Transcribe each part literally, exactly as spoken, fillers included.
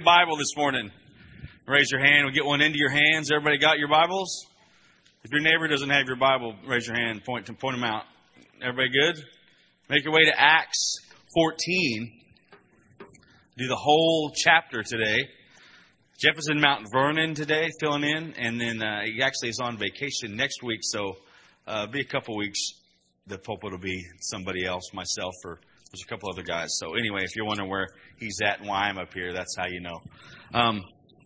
Bible this morning? Raise your hand. We'll get one into your hands. Everybody got your Bibles? If your neighbor doesn't have your Bible, raise your hand. Point to point them out. Everybody good? Make your way to Acts fourteen. Do the whole chapter today. Jeff is in Mount Vernon today, filling in, and then uh, he actually is on vacation next week, so uh, be a couple weeks. The pulpit will be somebody else, myself, or there's a couple other guys. So anyway, if you're wondering where he's at and why I'm up here, that's how you know. Um,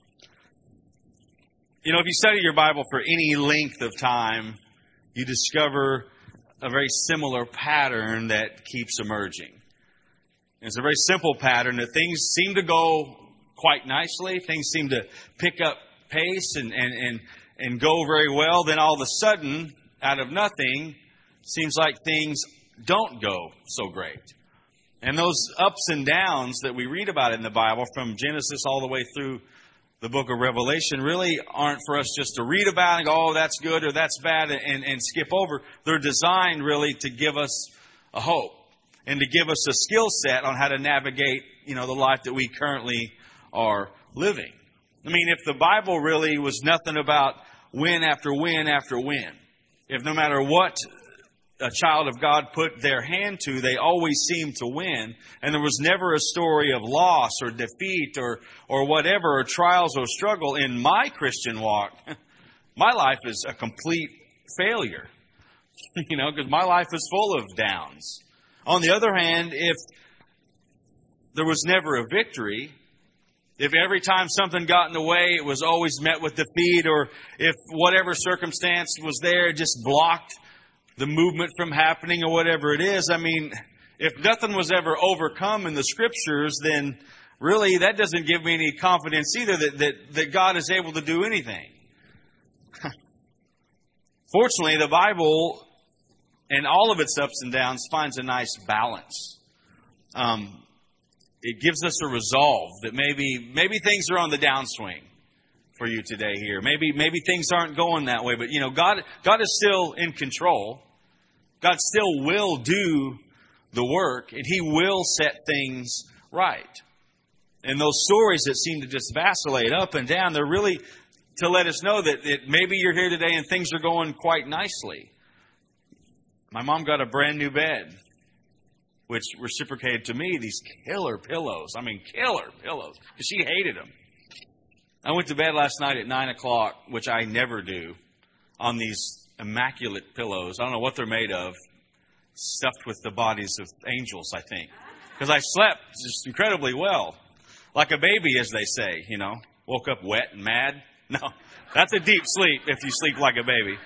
you know, if you study your Bible for any length of time, you discover a very similar pattern that keeps emerging. It's a very simple pattern that things seem to go quite nicely. Things seem to pick up pace and, and, and, and go very well. Then all of a sudden, out of nothing, seems like things don't go so great. And those ups and downs that we read about in the Bible, from Genesis all the way through the book of Revelation, really aren't for us just to read about and go, oh, that's good or that's bad, and, and skip over. They're designed really to give us a hope and to give us a skill set on how to navigate, you know, the life that we currently are living. I mean, if the Bible really was nothing about win after win after win, if no matter what a child of God put their hand to, they always seemed to win, and there was never a story of loss or defeat or or whatever, or trials or struggle in my Christian walk, my life is a complete failure. You know, because my life is full of downs. On the other hand, if there was never a victory, if every time something got in the way, it was always met with defeat, or if whatever circumstance was there just blocked the movement from happening or whatever it is, I mean, if nothing was ever overcome in the Scriptures, then really that doesn't give me any confidence either that, that, that God is able to do anything. Fortunately, the Bible, and all of its ups and downs, finds a nice balance. Um, it gives us a resolve that maybe maybe things are on the downswing for you today here. Maybe maybe things aren't going that way, but you know, God God is still in control. God still will do the work, and He will set things right. And those stories that seem to just vacillate up and down, they're really to let us know that, that maybe you're here today and things are going quite nicely. My mom got a brand new bed, which reciprocated to me these killer pillows. I mean, killer pillows, because she hated them. I went to bed last night at nine o'clock, which I never do, on these immaculate pillows. I don't know what they're made of, stuffed with the bodies of angels, I think. Because I slept just incredibly well. Like a baby, as they say, you know. Woke up wet and mad. No, that's a deep sleep if you sleep like a baby.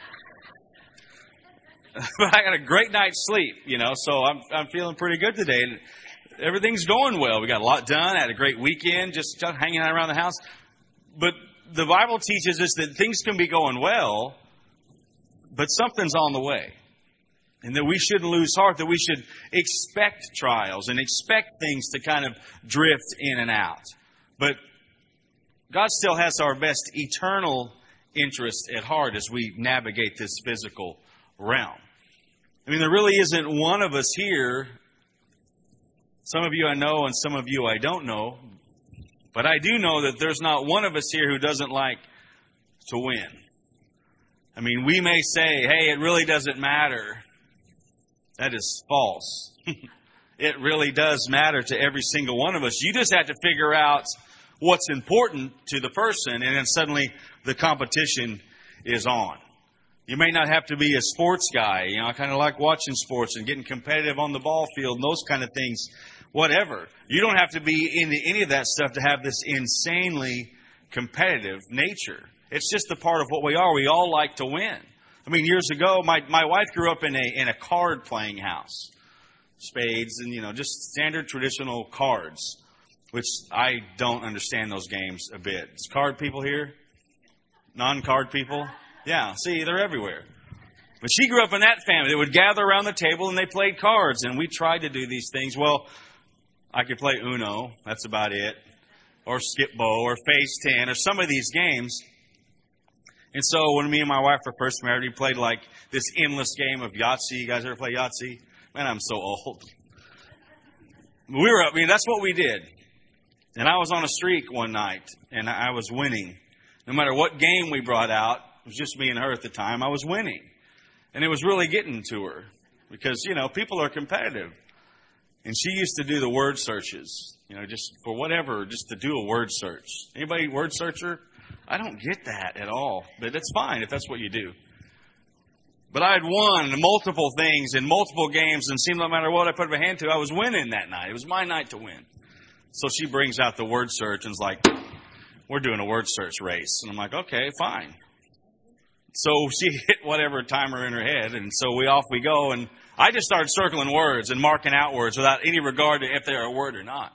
But I got a great night's sleep, you know, so I'm I'm feeling pretty good today. Everything's going well. We got a lot done. I had a great weekend, just hanging out around the house. But the Bible teaches us that things can be going well, but something's on the way. And that we shouldn't lose heart, that we should expect trials and expect things to kind of drift in and out. But God still has our best eternal interest at heart as we navigate this physical realm. I mean, there really isn't one of us here. Some of you I know and some of you I don't know. But I do know that there's not one of us here who doesn't like to win. I mean, we may say, hey, it really doesn't matter. That is false. It really does matter to every single one of us. You just have to figure out what's important to the person, and then suddenly the competition is on. You may not have to be a sports guy. You know, I kind of like watching sports and getting competitive on the ball field and those kind of things. Whatever. You don't have to be into any of that stuff to have this insanely competitive nature. It's just a part of what we are. We all like to win. I mean, years ago, my, my wife grew up in a in a card playing house. Spades and, you know, just standard traditional cards, which I don't understand those games a bit. Is card people here? Non-card people? Yeah, see, they're everywhere. But she grew up in that family. They would gather around the table and they played cards, and we tried to do these things. Well, I could play Uno, that's about it, or Skip-Bo, or Phase ten, or some of these games. And so when me and my wife were first married, we played like this endless game of Yahtzee. You guys ever play Yahtzee? Man, I'm so old. We were, I mean, that's what we did. And I was on a streak one night, and I was winning. No matter what game we brought out, it was just me and her at the time, I was winning. And it was really getting to her because, you know, people are competitive. And she used to do the word searches, you know, just for whatever, just to do a word search. Anybody word searcher? I don't get that at all, but it's fine if that's what you do. But I had won multiple things in multiple games, and it seemed no matter what I put my hand to, I was winning that night. It was my night to win. So she brings out the word search and is like, we're doing a word search race. And I'm like, okay, fine. So she hit whatever timer in her head, and so we off we go. And I just started circling words and marking out words without any regard to if they're a word or not.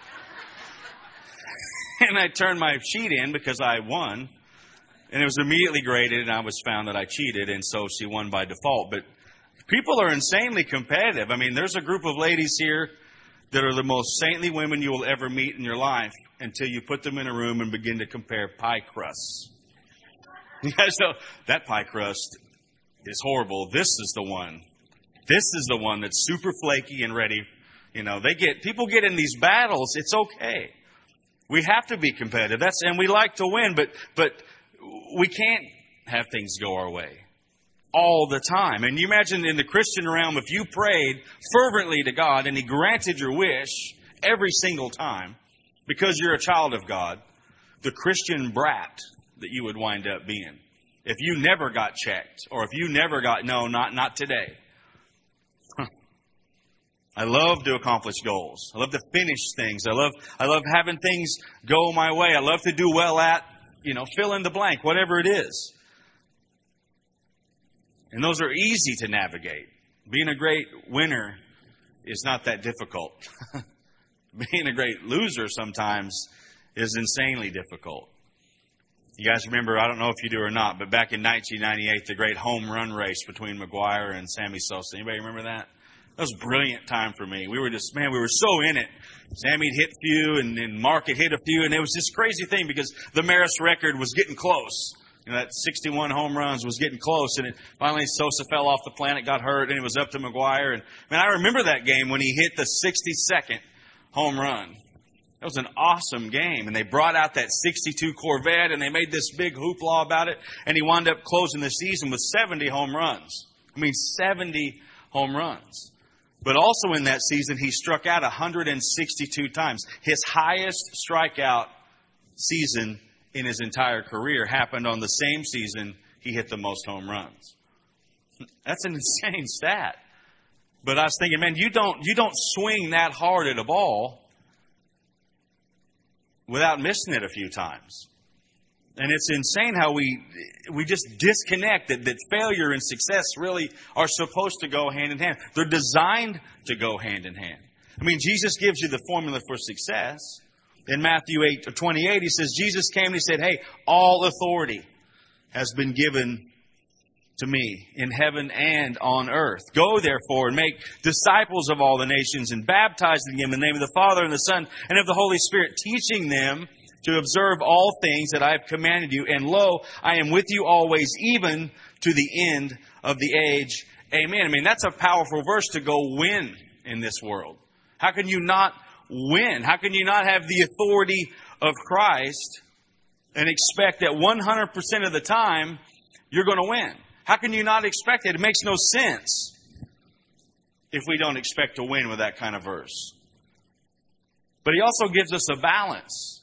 And I turned my sheet in because I won. And it was immediately graded, and I was found that I cheated, and so she won by default. But people are insanely competitive. I mean, there's a group of ladies here that are the most saintly women you will ever meet in your life until you put them in a room and begin to compare pie crusts. You guys know that pie crust is horrible. This is the one. This is the one that's super flaky and ready. You know, they get people get in these battles. It's okay. We have to be competitive. That's and we like to win, but but we can't have things go our way all the time. And you imagine in the Christian realm, if you prayed fervently to God and He granted your wish every single time because you're a child of God, the Christian brat that you would wind up being. If you never got checked, or if you never got, no, not, not today. Huh. I love to accomplish goals. I love to finish things. I love, I love having things go my way. I love to do well at, you know, fill in the blank, whatever it is. And those are easy to navigate. Being a great winner is not that difficult. Being a great loser sometimes is insanely difficult. You guys remember, I don't know if you do or not, but back in nineteen ninety-eight, the great home run race between McGwire and Sammy Sosa. Anybody remember that? That was a brilliant time for me. We were just, man, we were so in it. Sammy had hit a few, and then Mark had hit a few, and it was this crazy thing because the Maris record was getting close. You know, that sixty-one home runs was getting close, and it, finally Sosa fell off the planet, got hurt, and it was up to McGwire. And man, I remember that game when he hit the sixty-second home run. That was an awesome game, and they brought out that sixty-two Corvette, and they made this big hoopla about it, and he wound up closing the season with seventy home runs. I mean, seventy home runs. But also in that season, he struck out one hundred sixty-two times. His highest strikeout season in his entire career happened on the same season he hit the most home runs. That's an insane stat. But I was thinking, man, you don't you don't swing that hard at a ball without missing it a few times. And it's insane how we we just disconnect that, that failure and success really are supposed to go hand in hand. They're designed to go hand in hand. I mean, Jesus gives you the formula for success. In Matthew eight twenty-eight, He says, Jesus came and He said, hey, all authority has been given to me in heaven and on earth. Go therefore and make disciples of all the nations and baptizing them in the name of the Father and the Son and of the Holy Spirit, teaching them to observe all things that I have commanded you. And lo, I am with you always, even to the end of the age. Amen. I mean, that's a powerful verse to go win in this world. How can you not win? How can you not have the authority of Christ and expect that one hundred percent of the time you're going to win? How can you not expect it? It makes no sense if we don't expect to win with that kind of verse. But He also gives us a balance.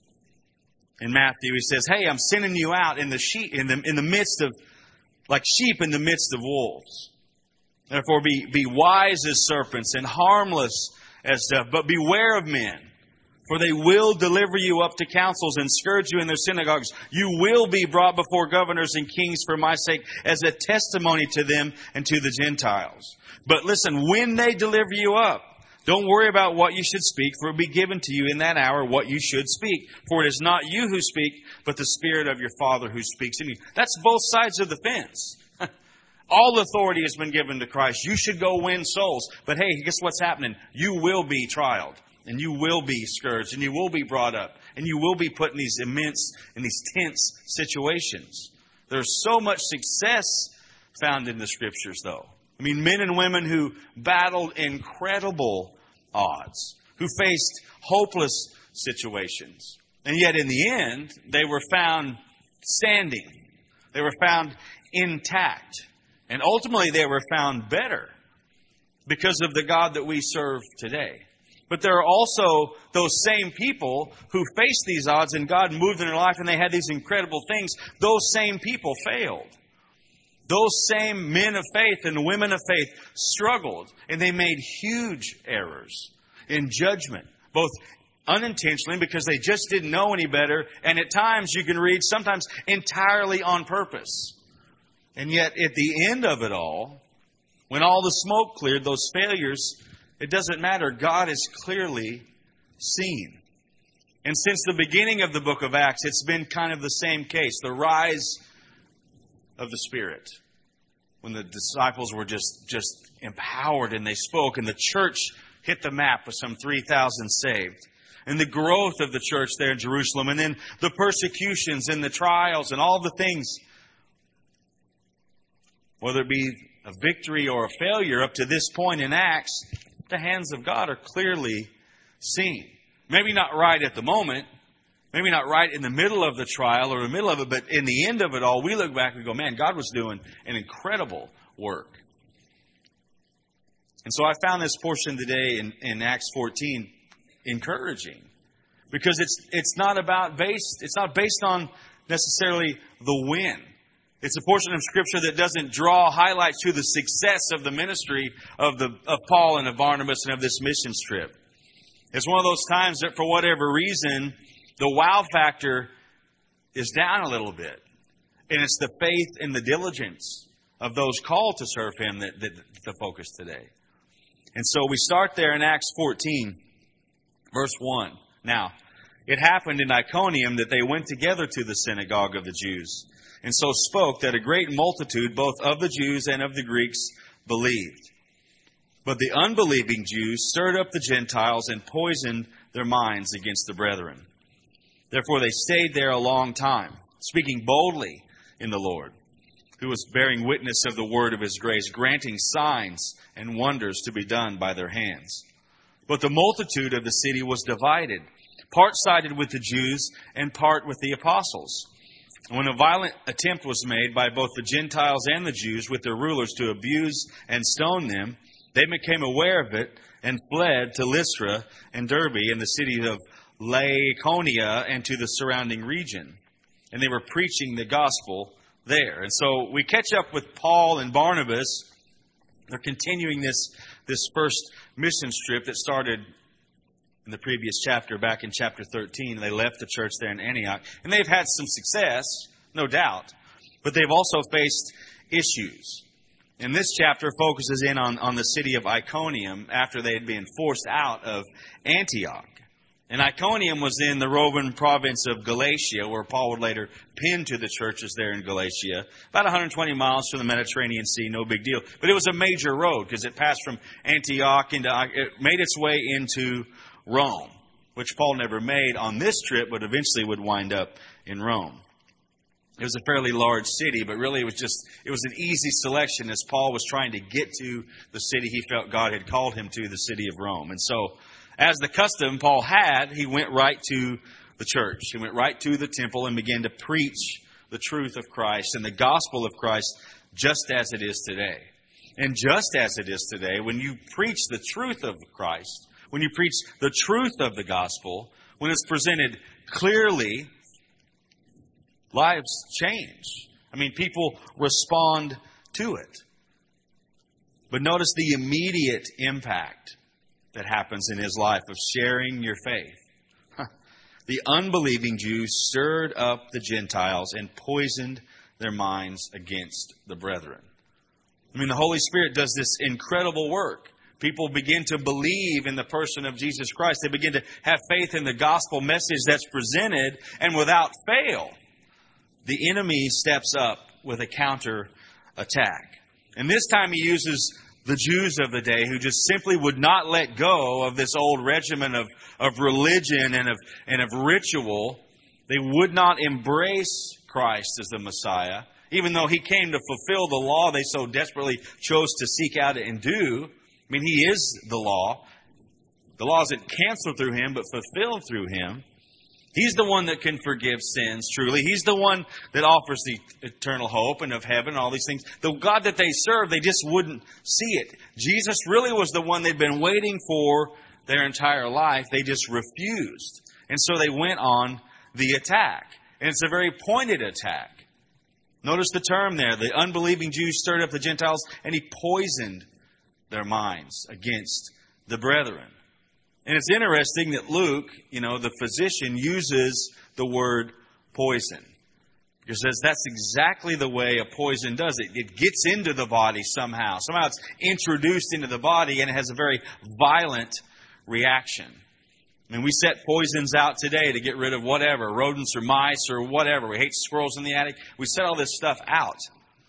In Matthew, He says, hey, I'm sending you out in the sheep, in the, in the midst of, like sheep in the midst of wolves. Therefore, be, be wise as serpents and harmless as doves, but beware of men. For they will deliver you up to councils and scourge you in their synagogues. You will be brought before governors and kings for my sake as a testimony to them and to the Gentiles. But listen, when they deliver you up, don't worry about what you should speak, for it will be given to you in that hour what you should speak. For it is not you who speak, but the Spirit of your Father who speaks in you. That's both sides of the fence. All authority has been given to Christ. You should go win souls. But hey, guess what's happening? You will be trialed. And you will be scourged, and you will be brought up, and you will be put in these immense, in these tense situations. There's so much success found in the Scriptures, though. I mean, men and women who battled incredible odds, who faced hopeless situations. And yet in the end, they were found standing. They were found intact. And ultimately they were found better because of the God that we serve today. But there are also those same people who faced these odds and God moved in their life and they had these incredible things. Those same people failed. Those same men of faith and women of faith struggled and they made huge errors in judgment, both unintentionally because they just didn't know any better, and at times you can read sometimes entirely on purpose. And yet at the end of it all, when all the smoke cleared, those failures, it doesn't matter. God is clearly seen. And since the beginning of the book of Acts, it's been kind of the same case. The rise of the Spirit. When the disciples were just, just empowered and they spoke, and the church hit the map with some three thousand saved. And the growth of the church there in Jerusalem. And then the persecutions and the trials and all the things. Whether it be a victory or a failure up to this point in Acts, the hands of God are clearly seen. Maybe not right at the moment. Maybe not right in the middle of the trial or the middle of it, but in the end of it all, we look back and go, man, God was doing an incredible work. And so I found this portion today in, in Acts fourteen encouraging. Because it's it's not about based, it's not based on necessarily the win. It's a portion of Scripture that doesn't draw highlights to the success of the ministry of the of Paul and of Barnabas and of this missions trip. It's one of those times that for whatever reason, the wow factor is down a little bit. And it's the faith and the diligence of those called to serve Him that, that, that the focus today. And so we start there in Acts fourteen, verse one. Now, it happened in Iconium that they went together to the synagogue of the Jews, and so spoke that a great multitude, both of the Jews and of the Greeks, believed. But the unbelieving Jews stirred up the Gentiles and poisoned their minds against the brethren. Therefore they stayed there a long time, speaking boldly in the Lord, who was bearing witness of the word of His grace, granting signs and wonders to be done by their hands. But the multitude of the city was divided, part sided with the Jews and part with the apostles. When a violent attempt was made by both the Gentiles and the Jews with their rulers to abuse and stone them, they became aware of it and fled to Lystra and Derbe and the city of Laconia and to the surrounding region. And they were preaching the gospel there. And so we catch up with Paul and Barnabas. They're continuing this, this first mission trip that started in the previous chapter, back in chapter thirteen. They left the church there in Antioch. And they've had some success, no doubt. But they've also faced issues. And this chapter focuses in on, on the city of Iconium after they had been forced out of Antioch. And Iconium was in the Roman province of Galatia, where Paul would later pin to the churches there in Galatia. About one hundred twenty miles from the Mediterranean Sea, no big deal. But it was a major road because it passed from Antioch into, it made its way into Rome, which Paul never made on this trip, but eventually would wind up in Rome. It was a fairly large city, but really it was just, it was an easy selection as Paul was trying to get to the city he felt God had called him to, the city of Rome. And so, as the custom Paul had, he went right to the church. He went right to the temple and began to preach the truth of Christ and the gospel of Christ just as it is today. And just as it is today, when you preach the truth of Christ, when you preach the truth of the gospel, when it's presented clearly, lives change. I mean, people respond to it. But notice the immediate impact that happens in his life of sharing your faith. The unbelieving Jews stirred up the Gentiles and poisoned their minds against the brethren. I mean, the Holy Spirit does this incredible work. People begin to believe in the person of Jesus Christ. They begin to have faith in the gospel message that's presented, and without fail, the enemy steps up with a counter attack. And this time he uses the Jews of the day who just simply would not let go of this old regimen of, of religion and of, and of ritual. They would not embrace Christ as the Messiah, even though He came to fulfill the law they so desperately chose to seek out and do. I mean, He is the law. The law isn't canceled through Him, but fulfilled through Him. He's the one that can forgive sins, truly. He's the one that offers the eternal hope and of heaven and all these things. The God that they serve, they just wouldn't see it. Jesus really was the one they'd been waiting for their entire life. They just refused. And so they went on the attack. And it's a very pointed attack. Notice the term there. The unbelieving Jews stirred up the Gentiles, and He poisoned their minds against the brethren. And it's interesting that Luke, you know, the physician, uses the word poison. Because that's exactly the way a poison does it. It gets into the body somehow. Somehow it's introduced into the body, and it has a very violent reaction. I mean, we set poisons out today to get rid of whatever, rodents or mice or whatever. We hate squirrels in the attic. We set all this stuff out.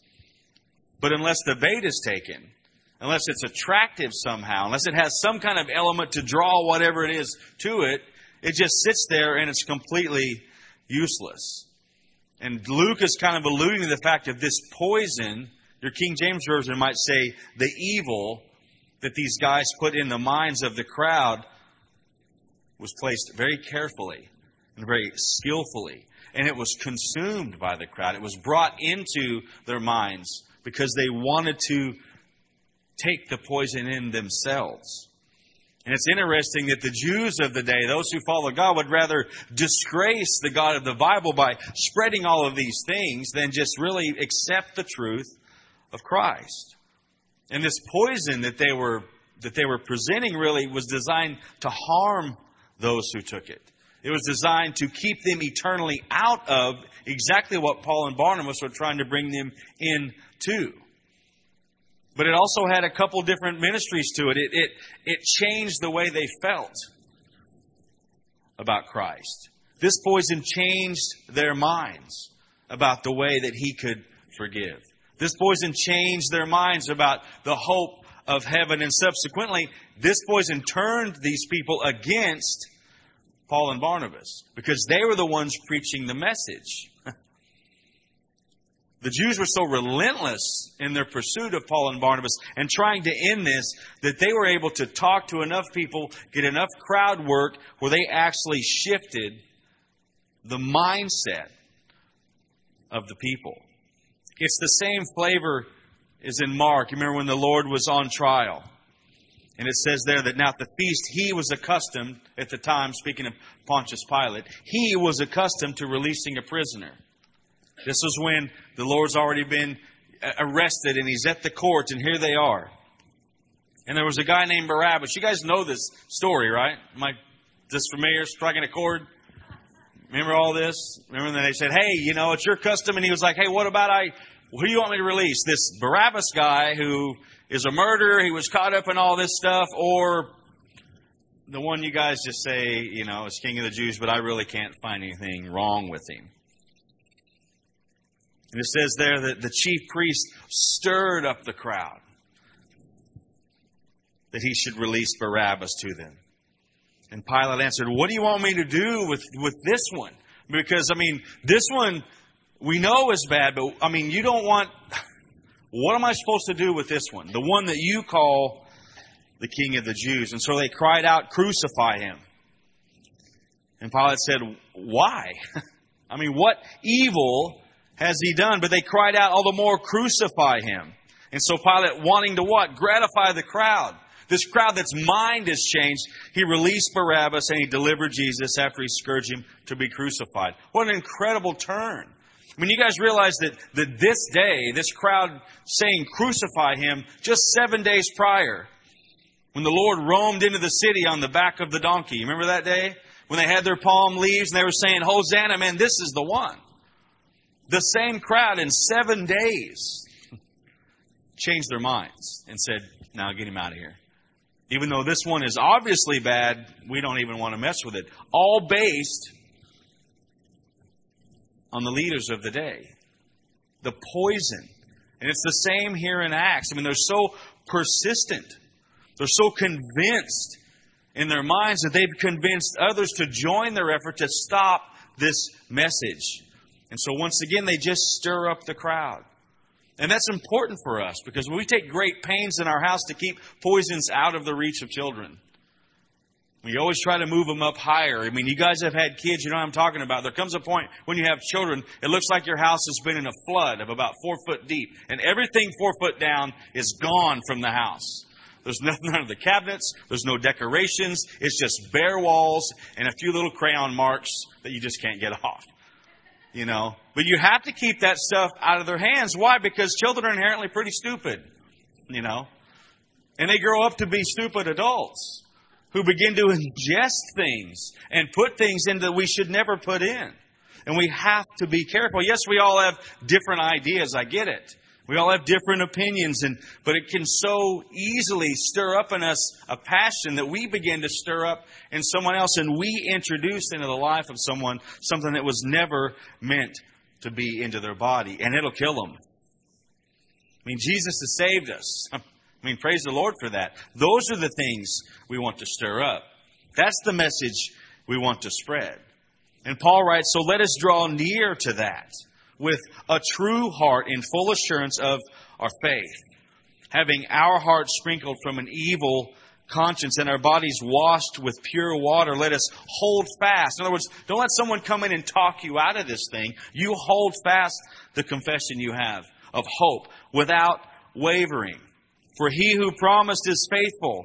But unless the bait is taken, unless it's attractive somehow, unless it has some kind of element to draw whatever it is to it, it just sits there and it's completely useless. And Luke is kind of alluding to the fact that this poison, your King James Version might say, the evil that these guys put in the minds of the crowd was placed very carefully and very skillfully. And it was consumed by the crowd. It was brought into their minds because they wanted to take the poison in themselves. And it's interesting that the Jews of the day, those who follow God, would rather disgrace the God of the Bible by spreading all of these things than just really accept the truth of Christ. And this poison that they were that they were presenting really was designed to harm those who took it. It was designed to keep them eternally out of exactly what Paul and Barnabas were trying to bring them into. But it also had a couple different ministries to it. It, it, it changed the way they felt about Christ. This poison changed their minds about the way that He could forgive. This poison changed their minds about the hope of heaven. And subsequently, this poison turned these people against Paul and Barnabas because they were the ones preaching the message. The Jews were so relentless in their pursuit of Paul and Barnabas and trying to end this that they were able to talk to enough people, get enough crowd work where they actually shifted the mindset of the people. It's the same flavor as in Mark. You remember when the Lord was on trial? And it says there that now at the feast He was accustomed, at the time, speaking of Pontius Pilate, He was accustomed to releasing a prisoner. This was when the Lord's already been arrested and He's at the court, and here they are. And there was a guy named Barabbas. You guys know this story, right? Am I this familiar? Striking a chord? Remember all this? Remember when they said, hey, you know, it's your custom. And he was like, hey, what about I, who do you want me to release? This Barabbas guy who is a murderer, he was caught up in all this stuff, or the one you guys just say, you know, is King of the Jews, but I really can't find anything wrong with him. And it says there that the chief priest stirred up the crowd that he should release Barabbas to them. And Pilate answered, what do you want me to do with, with this one? Because, I mean, this one we know is bad, but, I mean, you don't want... What am I supposed to do with this one? The one that you call the King of the Jews. And so they cried out, crucify him. And Pilate said, why? I mean, what evil has he done? But they cried out all the more, crucify him. And so Pilate, wanting to what? Gratify the crowd. This crowd that's mind has changed. He released Barabbas and he delivered Jesus after he scourged him to be crucified. What an incredible turn. I mean, you guys realize that, that this day, this crowd saying crucify him just seven days prior, when the Lord roamed into the city on the back of the donkey. You remember that day? When they had their palm leaves and they were saying, Hosanna, man, this is the one. The same crowd in seven days changed their minds and said, now get him out of here. Even though this one is obviously bad, we don't even want to mess with it. All based on the leaders of the day. The poison. And it's the same here in Acts. I mean, they're so persistent. They're so convinced in their minds that they've convinced others to join their effort to stop this message. And so once again, they just stir up the crowd. And that's important for us because we take great pains in our house to keep poisons out of the reach of children. We always try to move them up higher. I mean, you guys have had kids, you know what I'm talking about. There comes a point when you have children, it looks like your house has been in a flood of about four foot deep. And everything four foot down is gone from the house. There's nothing under the cabinets. There's no decorations. It's just bare walls and a few little crayon marks that you just can't get off. You know, but you have to keep that stuff out of their hands. Why? Because children are inherently pretty stupid, you know, and they grow up to be stupid adults who begin to ingest things and put things in that we should never put in. And we have to be careful. Yes, we all have different ideas. I get it. We all have different opinions, and but it can so easily stir up in us a passion that we begin to stir up in someone else, and we introduce into the life of someone something that was never meant to be into their body, and it'll kill them. I mean, Jesus has saved us. I mean, praise the Lord for that. Those are the things we want to stir up. That's the message we want to spread. And Paul writes, so let us draw near to that with a true heart in full assurance of our faith, having our hearts sprinkled from an evil conscience and our bodies washed with pure water. Let us hold fast. In other words, don't let someone come in and talk you out of this thing. You hold fast the confession you have of hope without wavering. For he who promised is faithful.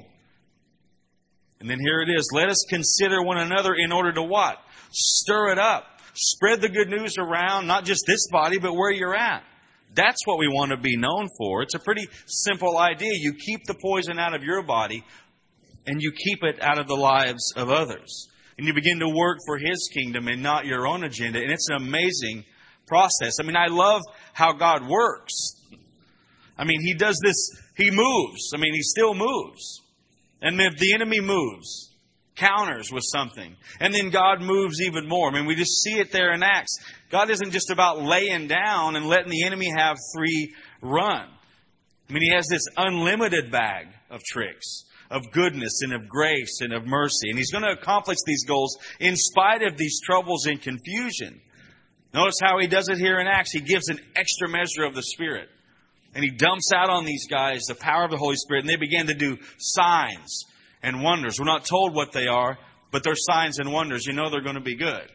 And then here it is. Let us consider one another in order to what? Stir it up. Spread the good news around, not just this body, but where you're at. That's what we want to be known for. It's a pretty simple idea. You keep the poison out of your body, and you keep it out of the lives of others. And you begin to work for His kingdom and not your own agenda. And it's an amazing process. I mean, I love how God works. I mean, He does this, He moves. I mean, He still moves. And if the enemy moves, counters with something. And then God moves even more. I mean, we just see it there in Acts. God isn't just about laying down and letting the enemy have free run. I mean, He has this unlimited bag of tricks, of goodness and of grace and of mercy. And He's going to accomplish these goals in spite of these troubles and confusion. Notice how He does it here in Acts. He gives an extra measure of the Spirit. And He dumps out on these guys the power of the Holy Spirit. And they begin to do signs and wonders. We're not told what they are, but they're signs and wonders. You know they're going to be good.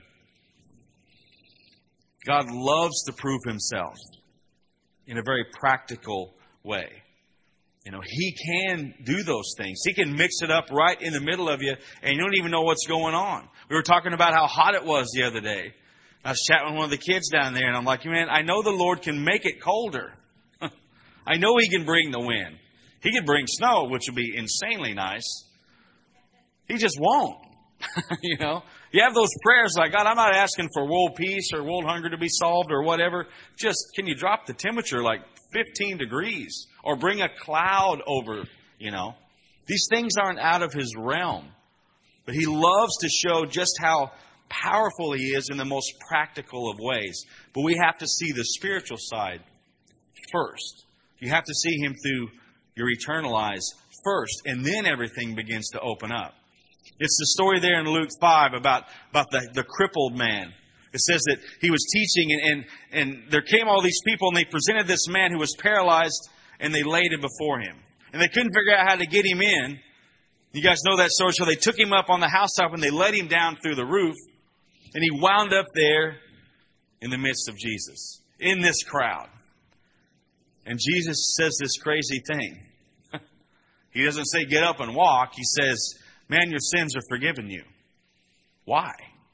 God loves to prove Himself in a very practical way. You know, He can do those things. He can mix it up right in the middle of you, and you don't even know what's going on. We were talking about how hot it was the other day. I was chatting with one of the kids down there, and I'm like, man, I know the Lord can make it colder. I know He can bring the wind. He can bring snow, which would be insanely nice. He just won't. You know, you have those prayers like, God, I'm not asking for world peace or world hunger to be solved or whatever. Just, can you drop the temperature like fifteen degrees or bring a cloud over, you know? These things aren't out of His realm. But He loves to show just how powerful He is in the most practical of ways. But we have to see the spiritual side first. You have to see Him through your eternal eyes first, and then everything begins to open up. It's the story there in Luke five about, about the, the crippled man. It says that he was teaching, and, and, and there came all these people, and they presented this man who was paralyzed, and they laid him before him. And they couldn't figure out how to get him in. You guys know that story. So they took him up on the housetop, and they let him down through the roof. And he wound up there in the midst of Jesus, in this crowd. And Jesus says this crazy thing. He doesn't say, get up and walk. He says, man, your sins are forgiven you. Why?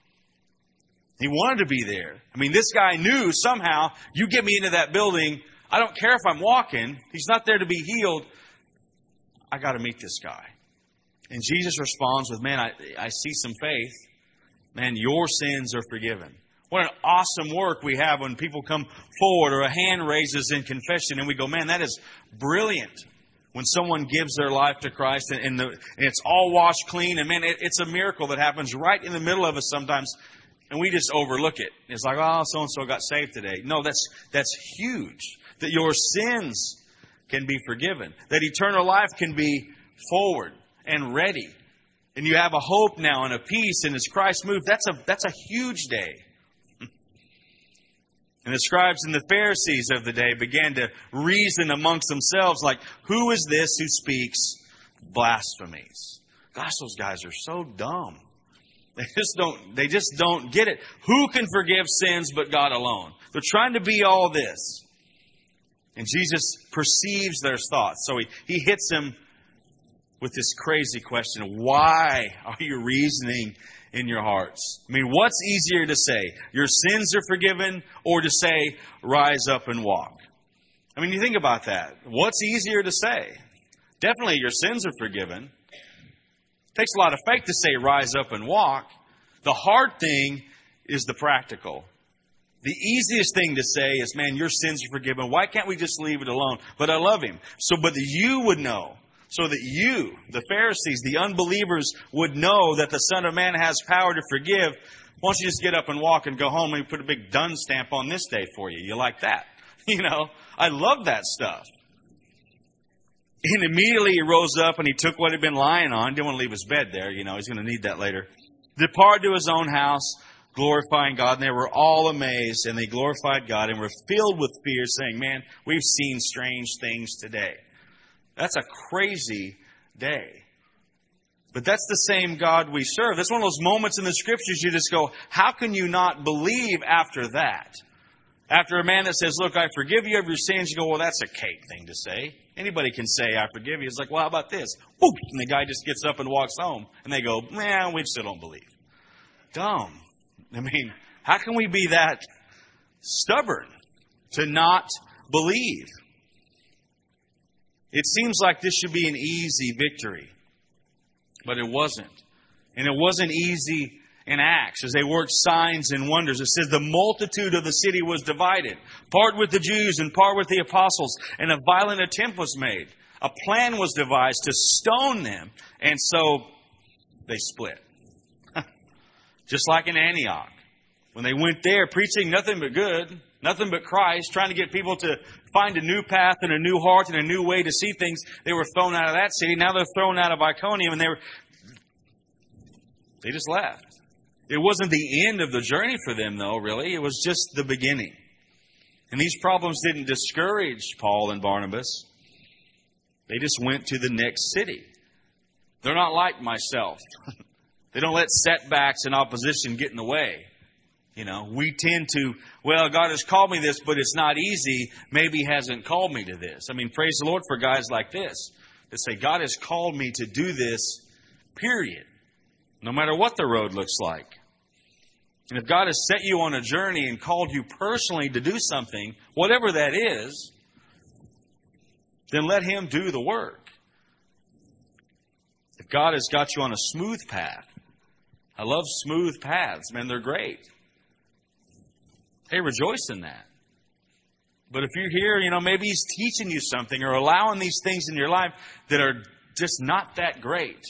He wanted to be there. I mean, this guy knew somehow, you get me into that building, I don't care if I'm walking. He's not there to be healed. I got to meet this guy. And Jesus responds with, man, I, I see some faith. Man, your sins are forgiven. What an awesome work we have when people come forward or a hand raises in confession and we go, man, that is brilliant. When someone gives their life to Christ and, and, the, and it's all washed clean. And man, it, it's a miracle that happens right in the middle of us sometimes. And we just overlook it. It's like, oh, so-and-so got saved today. No, that's that's huge. That your sins can be forgiven. That eternal life can be forward and ready. And you have a hope now and a peace. And as Christ moved, that's a that's a huge day. And the scribes and the Pharisees of the day began to reason amongst themselves like, who is this who speaks blasphemies? Gosh, those guys are so dumb. They just don't, they just don't get it. Who can forgive sins but God alone? They're trying to be all this. And Jesus perceives their thoughts. So he, he hits them with this crazy question. Why are you reasoning in your hearts? I mean, what's easier to say? Your sins are forgiven, or to say, rise up and walk? I mean, you think about that. What's easier to say? Definitely your sins are forgiven. It takes a lot of faith to say, rise up and walk. The hard thing is the practical. The easiest thing to say is, man, your sins are forgiven. Why can't we just leave it alone? But I love him. So, but that you would know, so that you, the Pharisees, the unbelievers, would know that the Son of Man has power to forgive. Why don't you just get up and walk and go home and put a big done stamp on this day for you? You like that? You know, I love that stuff. And immediately he rose up and he took what had been lying on. Didn't want to leave his bed there. You know, he's going to need that later. Departed to his own house, glorifying God. And they were all amazed, and they glorified God and were filled with fear, saying, man, we've seen strange things today. That's a crazy day. But that's the same God we serve. That's one of those moments in the Scriptures you just go, how can you not believe after that? After a man that says, look, I forgive you of your sins, you go, well, that's a cake thing to say. Anybody can say, I forgive you. It's like, well, how about this? Whoop! And the guy just gets up and walks home. And they go, man, we still don't believe. Dumb. I mean, how can we be that stubborn to not believe? It seems like this should be an easy victory. But it wasn't. And it wasn't easy in Acts as they worked signs and wonders. It says the multitude of the city was divided, part with the Jews and part with the apostles, and a violent attempt was made. A plan was devised to stone them, and so they split. Just like in Antioch. When they went there preaching nothing but good, nothing but Christ, trying to get people to find a new path and a new heart and a new way to see things, they were thrown out of that city. Now they're thrown out of Iconium, and they were they just left. It wasn't the end of the journey for them, though, really. It was just the beginning. And these problems didn't discourage Paul and Barnabas. They just went to the next city. They're not like myself. They don't let setbacks and opposition get in the way. You know, we tend to, well, God has called me this, but it's not easy. Maybe He hasn't called me to this. I mean, praise the Lord for guys like this that say, God has called me to do this, period. No matter what the road looks like. And if God has set you on a journey and called you personally to do something, whatever that is, then let Him do the work. If God has got you on a smooth path, I love smooth paths, man, they're great. Hey, rejoice in that. But if you're here, you know, maybe He's teaching you something or allowing these things in your life that are just not that great.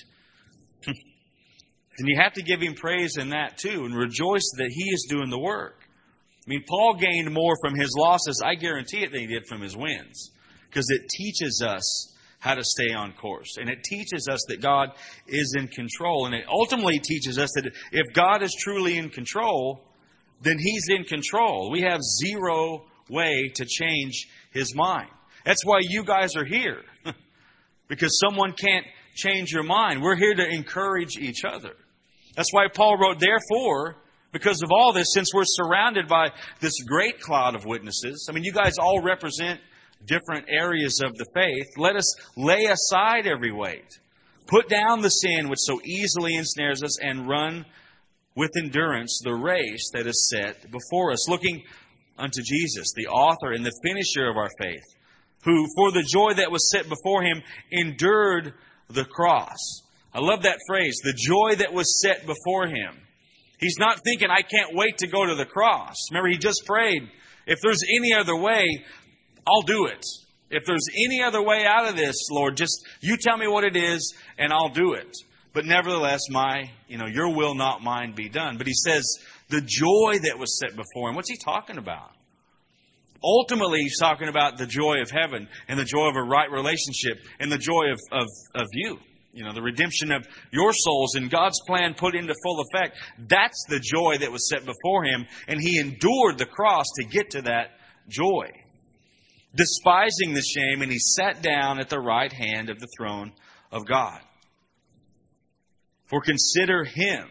And you have to give Him praise in that too and rejoice that He is doing the work. I mean, Paul gained more from his losses, I guarantee it, than he did from his wins. Because it teaches us how to stay on course. And it teaches us that God is in control. And it ultimately teaches us that if God is truly in control, then He's in control. We have zero way to change His mind. That's why you guys are here. Because someone can't change your mind. We're here to encourage each other. That's why Paul wrote, therefore, because of all this, since we're surrounded by this great cloud of witnesses, I mean, you guys all represent different areas of the faith. Let us lay aside every weight. Put down the sin which so easily ensnares us and run with endurance the race that is set before us, looking unto Jesus, the author and the finisher of our faith, who for the joy that was set before Him endured the cross. I love that phrase, the joy that was set before Him. He's not thinking, I can't wait to go to the cross. Remember, he just prayed, if there's any other way, I'll do it. If there's any other way out of this, Lord, just you tell me what it is and I'll do it. But nevertheless, my, you know, your will, not mine, be done. But he says, the joy that was set before Him. What's he talking about? Ultimately, he's talking about the joy of heaven and the joy of a right relationship and the joy of, of, of you. You know, the redemption of your souls and God's plan put into full effect. That's the joy that was set before Him. And He endured the cross to get to that joy. Despising the shame, and He sat down at the right hand of the throne of God. For consider Him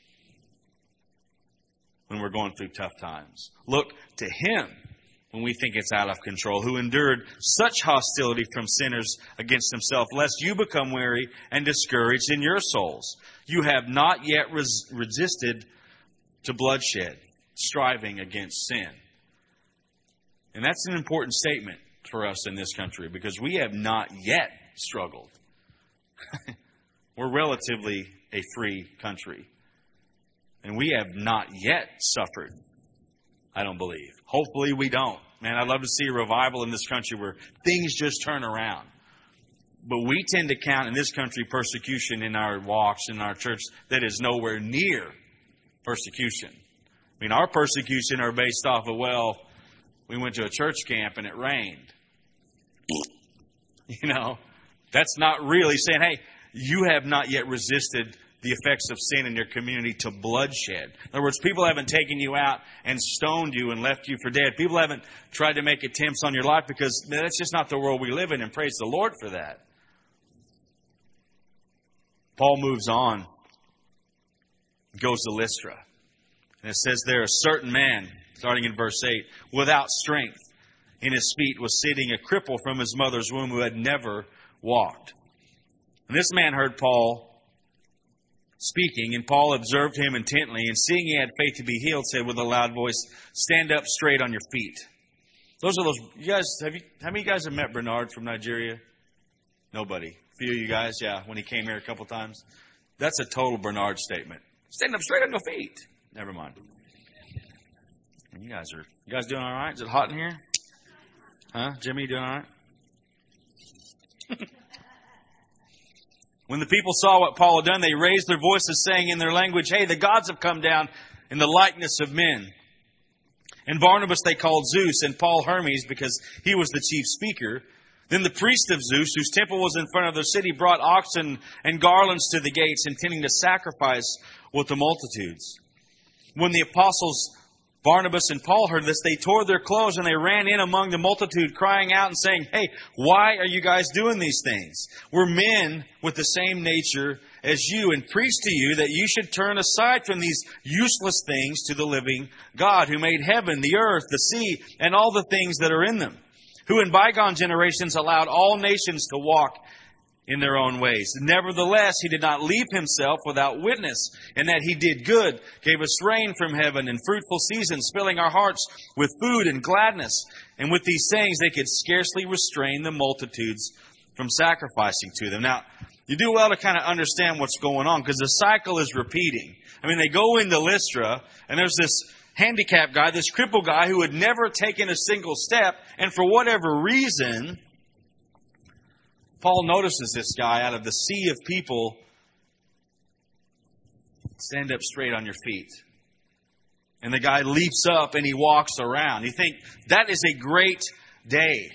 when we're going through tough times. Look to Him when we think it's out of control, who endured such hostility from sinners against Himself, lest you become weary and discouraged in your souls. You have not yet res- resisted to bloodshed, striving against sin. And that's an important statement for us in this country, because we have not yet struggled. We're relatively a free country. And we have not yet suffered, I don't believe. Hopefully we don't. Man, I'd love to see a revival in this country where things just turn around. But we tend to count in this country persecution in our walks, in our church, that is nowhere near persecution. I mean, our persecution are based off of, well, we went to a church camp and it rained. You know, that's not really saying, hey, you have not yet resisted the effects of sin in your community to bloodshed. In other words, people haven't taken you out and stoned you and left you for dead. People haven't tried to make attempts on your life, because that's just not the world we live in, and praise the Lord for that. Paul moves on, goes to Lystra. And it says there, a certain man, starting in verse eight, without strength in his feet, was sitting a cripple from his mother's womb, who had never walked. And this man heard Paul speaking, and Paul observed him intently, and seeing he had faith to be healed, said with a loud voice, "Stand up straight on your feet." Those are those, you guys, have you, how many of you guys have met Bernard from Nigeria? Nobody. A few of you guys, yeah, when he came here a couple times. That's a total Bernard statement. Stand up straight on your feet. Never mind. You guys are, you guys doing all right? Is it hot in here? Huh? Jimmy, you doing all right? When the people saw what Paul had done, they raised their voices, saying in their language, "Hey, the gods have come down in the likeness of men." And Barnabas they called Zeus, and Paul Hermes, because he was the chief speaker. Then the priest of Zeus, whose temple was in front of the city, brought oxen and garlands to the gates, intending to sacrifice with the multitudes. When the apostles Barnabas and Paul heard this, they tore their clothes and they ran in among the multitude, crying out and saying, "Hey, why are you guys doing these things? We're men with the same nature as you, and preach to you that you should turn aside from these useless things to the living God, who made heaven, the earth, the sea, and all the things that are in them, who in bygone generations allowed all nations to walk in their own ways. Nevertheless, He did not leave Himself without witness, in that He did good, gave us rain from heaven and fruitful seasons, filling our hearts with food and gladness. And with these sayings, they could scarcely restrain the multitudes from sacrificing to them." Now, you do well to kind of understand what's going on, because the cycle is repeating. I mean, they go into Lystra, and there's this handicapped guy, this crippled guy who had never taken a single step, and for whatever reason, Paul notices this guy out of the sea of people. "Stand up straight on your feet." And the guy leaps up and he walks around. You think, that is a great day.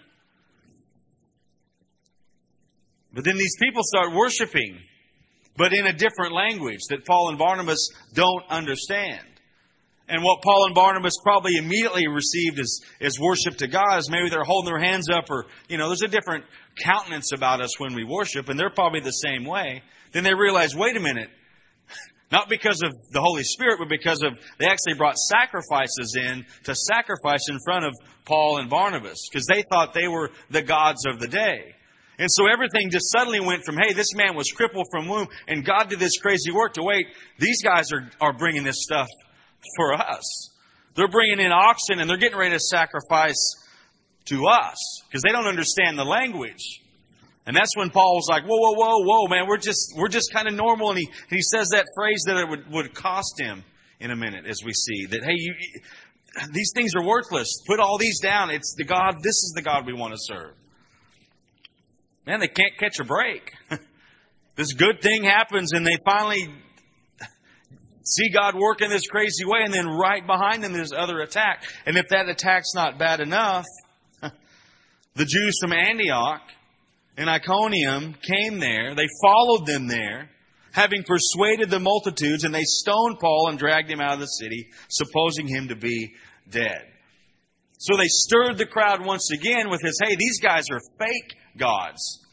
But then these people start worshiping, but in a different language that Paul and Barnabas don't understand. And what Paul and Barnabas probably immediately received as, as worship to God is maybe they're holding their hands up, or, you know, there's a different countenance about us when we worship, and they're probably the same way. Then they realize, wait a minute, not because of the Holy Spirit, but because of, they actually brought sacrifices in to sacrifice in front of Paul and Barnabas, because they thought they were the gods of the day. And so everything just suddenly went from, hey, this man was crippled from womb, and God did this crazy work, to wait, these guys are, are bringing this stuff for us. They're bringing in oxen and they're getting ready to sacrifice to us, because they don't understand the language. And that's when Paul was like, whoa, whoa, whoa, whoa, man, we're just we're just kind of normal. And he, he says that phrase that it would, would cost him in a minute, as we see. That, hey, you, these things are worthless. Put all these down. It's the God, this is the God we want to serve. Man, they can't catch a break. This good thing happens and they finally see God work in this crazy way, and then right behind them there's other attack. And if that attack's not bad enough, the Jews from Antioch and Iconium came there. They followed them there, having persuaded the multitudes, and they stoned Paul and dragged him out of the city, supposing him to be dead. So they stirred the crowd once again with this, hey, these guys are fake gods.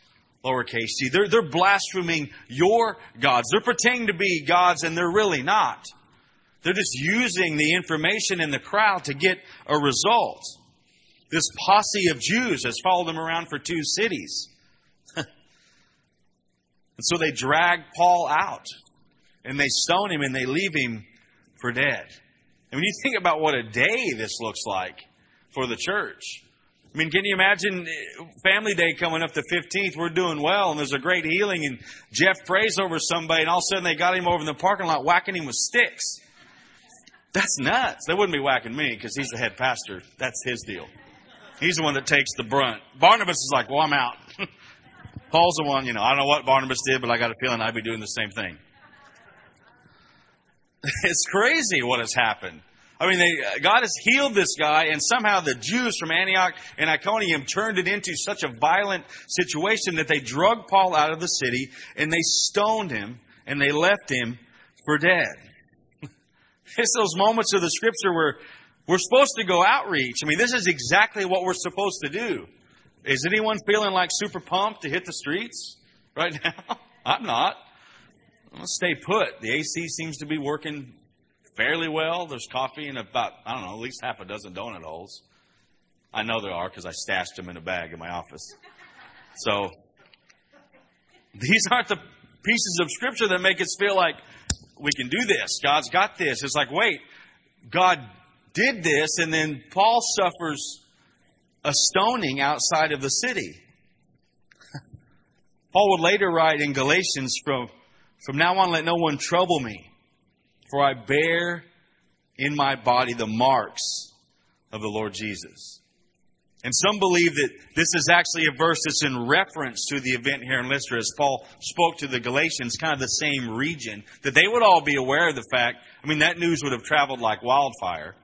lowercase g. They're, they're blaspheming your gods. They're pretending to be gods and they're really not. They're just using the information in the crowd to get a result. This posse of Jews has followed them around for two cities. And so they drag Paul out and they stone him and they leave him for dead. And when you think about what a day this looks like for the church. I mean, can you imagine Family Day coming up the fifteenth? We're doing well and there's a great healing and Jeff prays over somebody and all of a sudden they got him over in the parking lot whacking him with sticks. That's nuts. They wouldn't be whacking me because he's the head pastor. That's his deal. He's the one that takes the brunt. Barnabas is like, well, I'm out. Paul's the one, you know, I don't know what Barnabas did, but I got a feeling I'd be doing the same thing. It's crazy what has happened. I mean, they, God has healed this guy, and somehow the Jews from Antioch and Iconium turned it into such a violent situation that they drug Paul out of the city, and they stoned him, and they left him for dead. It's those moments of the Scripture where we're supposed to go outreach. I mean, this is exactly what we're supposed to do. Is anyone feeling like super pumped to hit the streets right now? I'm not. I'm going to stay put. The A C seems to be working fairly well. There's coffee in about, I don't know, at least half a dozen donut holes. I know there are because I stashed them in a bag in my office. So these aren't the pieces of Scripture that make us feel like we can do this. God's got this. It's like, wait, God did this, and then Paul suffers a stoning outside of the city. Paul would later write in Galatians, from, from now on let no one trouble me, for I bear in my body the marks of the Lord Jesus. And some believe that this is actually a verse that's in reference to the event here in Lystra, as Paul spoke to the Galatians, kind of the same region, that they would all be aware of the fact. I mean, that news would have traveled like wildfire.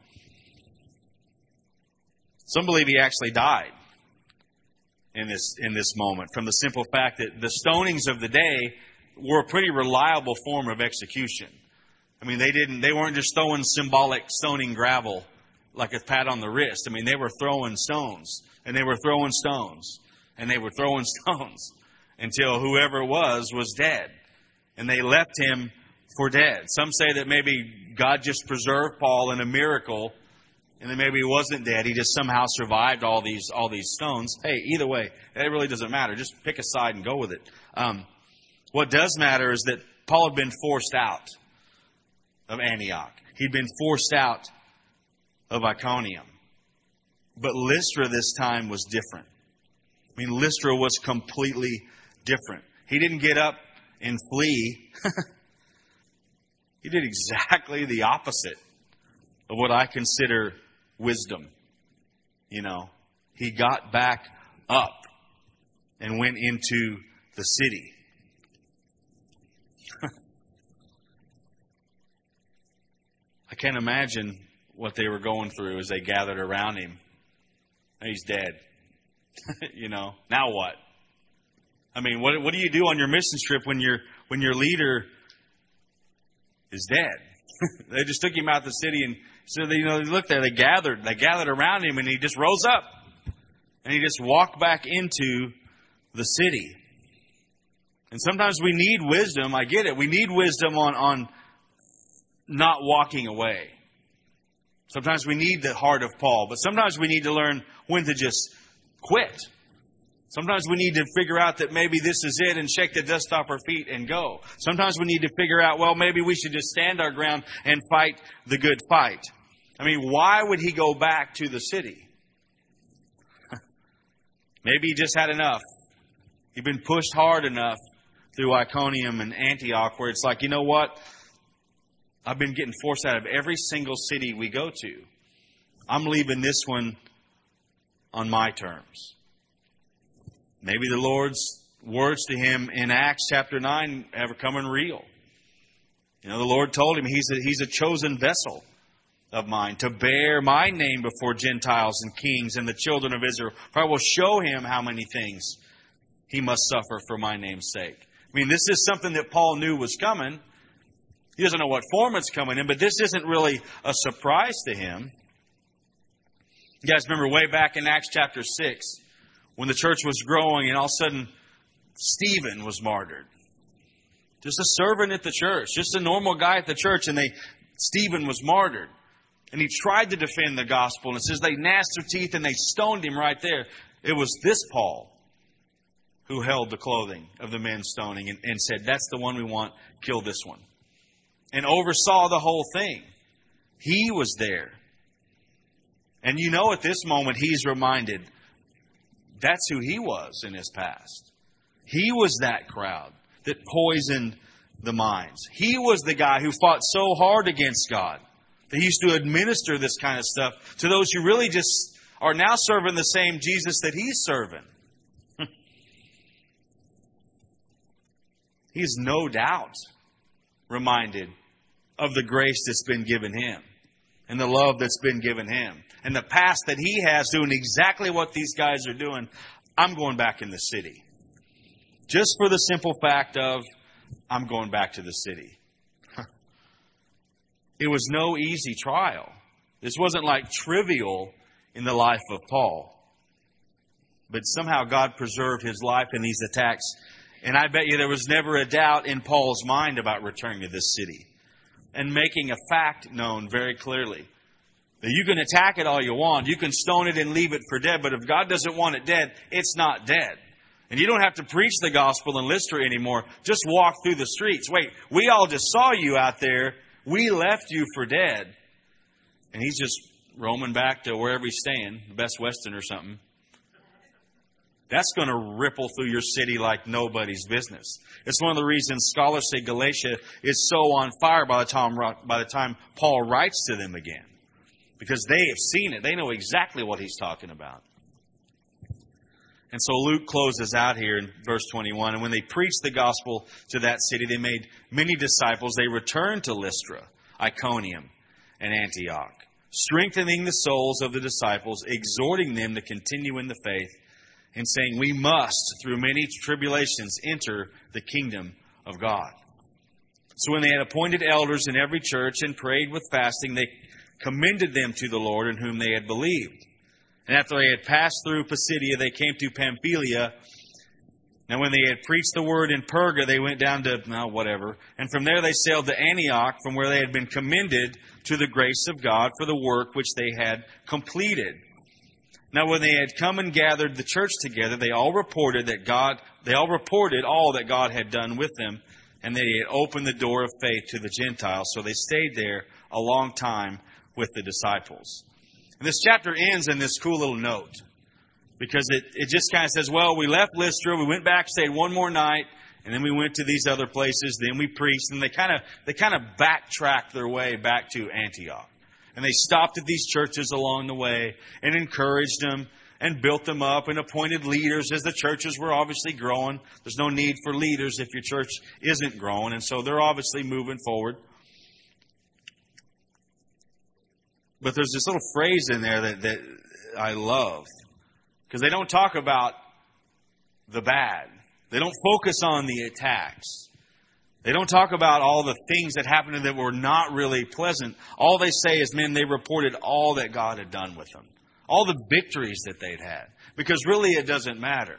Some believe he actually died in this, in this moment, from the simple fact that the stonings of the day were a pretty reliable form of execution. I mean, they didn't, they weren't just throwing symbolic stoning gravel like a pat on the wrist. I mean, they were throwing stones, and they were throwing stones, and they were throwing stones until whoever it was was dead. And they left him for dead. Some say that maybe God just preserved Paul in a miracle, and then maybe he wasn't dead. He just somehow survived all these all these stones. Hey, either way, it really doesn't matter. Just pick a side and go with it. Um, what does matter is that Paul had been forced out of Antioch. He'd been forced out of Iconium. But Lystra this time was different. I mean, Lystra was completely different. He didn't get up and flee. He did exactly the opposite of what I consider wisdom. You know, he got back up and went into the city. I can't imagine what they were going through as they gathered around him. He's dead. You know, now what? I mean, what what do you do on your mission trip when your when your leader is dead? They just took him out of the city, and so they, you know, they looked there. They gathered. They gathered around him, and he just rose up, and he just walked back into the city. And sometimes we need wisdom. I get it. We need wisdom on on not walking away. Sometimes we need the heart of Paul, but sometimes we need to learn when to just quit. Sometimes we need to figure out that maybe this is it and shake the dust off our feet and go. Sometimes we need to figure out, well, maybe we should just stand our ground and fight the good fight. I mean, why would he go back to the city? Maybe he just had enough. He'd been pushed hard enough through Iconium and Antioch where it's like, you know what? I've been getting forced out of every single city we go to. I'm leaving this one on my terms. Maybe the Lord's words to him in Acts chapter nine are coming real. You know, the Lord told him he's a, he's a chosen vessel of mine to bear my name before Gentiles and kings and the children of Israel. For I will show him how many things he must suffer for my name's sake. I mean, this is something that Paul knew was coming. He doesn't know what form it's coming in, but this isn't really a surprise to him. You guys remember way back in Acts chapter six, when the church was growing and all of a sudden Stephen was martyred. Just a servant at the church, just a normal guy at the church, and they Stephen was martyred. And he tried to defend the gospel, and it says they gnashed their teeth and they stoned him right there. It was this Paul who held the clothing of the men stoning and, and said, that's the one we want, kill this one. And oversaw the whole thing. He was there. And you know at this moment he's reminded that's who he was in his past. He was that crowd that poisoned the minds. He was the guy who fought so hard against God that he used to administer this kind of stuff to those who really just are now serving the same Jesus that he's serving. He's no doubt reminded of the grace that's been given him and the love that's been given him and the past that he has doing exactly what these guys are doing. I'm going back in the city. Just for the simple fact of, I'm going back to the city. It was no easy trial. This wasn't like trivial in the life of Paul. But somehow God preserved his life in these attacks. And I bet you there was never a doubt in Paul's mind about returning to this city and making a fact known very clearly. That you can attack it all you want. You can stone it and leave it for dead. But if God doesn't want it dead, it's not dead. And you don't have to preach the gospel in Lystra anymore. Just walk through the streets. Wait, we all just saw you out there. We left you for dead. And he's just roaming back to wherever he's staying, Best Western or something. That's going to ripple through your city like nobody's business. It's one of the reasons scholars say Galatia is so on fire by the time, by the time Paul writes to them again. Because they have seen it. They know exactly what he's talking about. And so Luke closes out here in verse twenty-one. And when they preached the gospel to that city, they made many disciples. They returned to Lystra, Iconium, and Antioch, strengthening the souls of the disciples, exhorting them to continue in the faith, and saying, we must, through many tribulations, enter the kingdom of God. So when they had appointed elders in every church and prayed with fasting, they commended them to the Lord in whom they had believed. And after they had passed through Pisidia, they came to Pamphylia. Now when they had preached the word in Perga, they went down to, well, whatever. And from there they sailed to Antioch, from where they had been commended to the grace of God for the work which they had completed. Now when they had come and gathered the church together, they all reported that God, they all reported all that God had done with them, and they had opened the door of faith to the Gentiles. So they stayed there a long time with the disciples. And this chapter ends in this cool little note, because it, it just kind of says, well, we left Lystra, we went back, stayed one more night, and then we went to these other places, then we preached, and they kind of they kind of backtracked their way back to Antioch. And they stopped at these churches along the way and encouraged them and built them up and appointed leaders as the churches were obviously growing. There's no need for leaders if your church isn't growing. And so they're obviously moving forward. But there's this little phrase in there that, that I love. Because they don't talk about the bad. They don't focus on the attacks. They don't talk about all the things that happened to them that were not really pleasant. All they say is, man, they reported all that God had done with them. All the victories that they'd had. Because really it doesn't matter.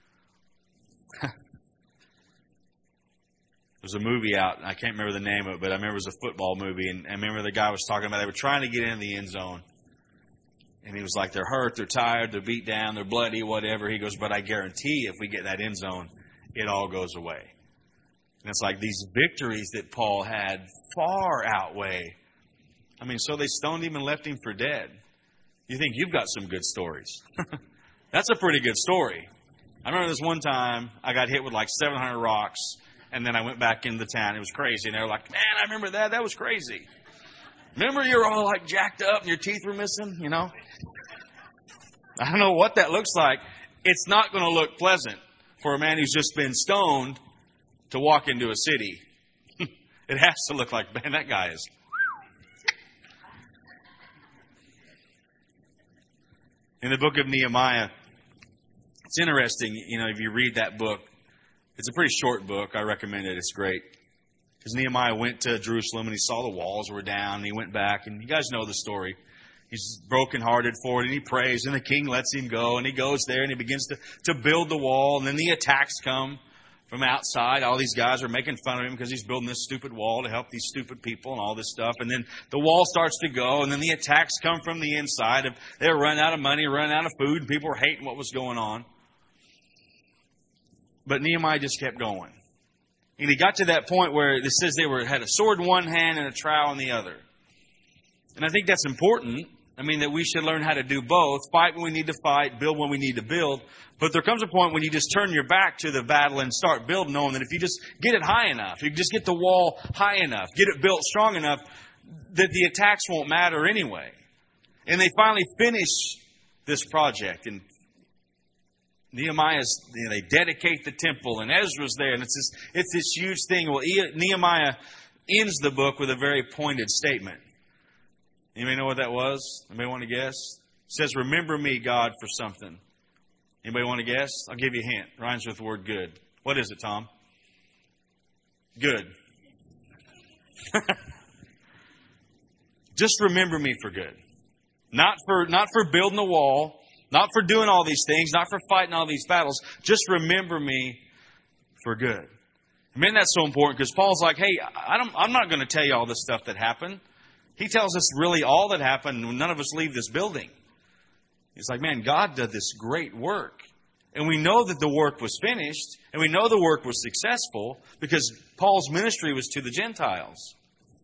There's a movie out, I can't remember the name of it, but I remember it was a football movie, and I remember the guy was talking about they were trying to get into the end zone. And he was like, they're hurt, they're tired, they're beat down, they're bloody, whatever. He goes, but I guarantee if we get that end zone, it all goes away. And it's like these victories that Paul had far outweigh. I mean, so they stoned him and left him for dead. You think you've got some good stories. That's a pretty good story. I remember this one time I got hit with like seven hundred rocks, and then I went back into town. It was crazy. And they were like, man, I remember that. That was crazy. Remember you were all like jacked up and your teeth were missing, you know? I don't know what that looks like. It's not going to look pleasant for a man who's just been stoned to walk into a city. It has to look like, man, that guy is. In the book of Nehemiah, it's interesting, you know, if you read that book, it's a pretty short book. I recommend it. It's great. Because Nehemiah went to Jerusalem and he saw the walls were down and he went back. And you guys know the story. He's brokenhearted for it, and he prays, and the king lets him go, and he goes there, and he begins to, to build the wall, and then the attacks come from outside. All these guys are making fun of him because he's building this stupid wall to help these stupid people and all this stuff. And then the wall starts to go, and then the attacks come from the inside. They're running out of money, running out of food, and people were hating what was going on. But Nehemiah just kept going. And he got to that point where it says they were had a sword in one hand and a trowel in the other. And I think that's important. I mean, that we should learn how to do both. Fight when we need to fight, build when we need to build. But there comes a point when you just turn your back to the battle and start building, knowing that if you just get it high enough, you just get the wall high enough, get it built strong enough, that the attacks won't matter anyway. And they finally finish this project. And Nehemiah's, you know, they dedicate the temple, and Ezra's there, and it's this, it's this huge thing. Well, Nehemiah ends the book with a very pointed statement. Anybody know what that was? Anybody want to guess? It says, "Remember me, God, for something." Anybody want to guess? I'll give you a hint. Rhymes with the word good. What is it, Tom? Good. Just remember me for good. Not for, not for building a wall, not for doing all these things, not for fighting all these battles. Just remember me for good. I mean, that's so important because Paul's like, hey, I don't, I'm not going to tell you all this stuff that happened. He tells us really all that happened when none of us leave this building. He's like, man, God did this great work. And we know that the work was finished. And we know the work was successful because Paul's ministry was to the Gentiles.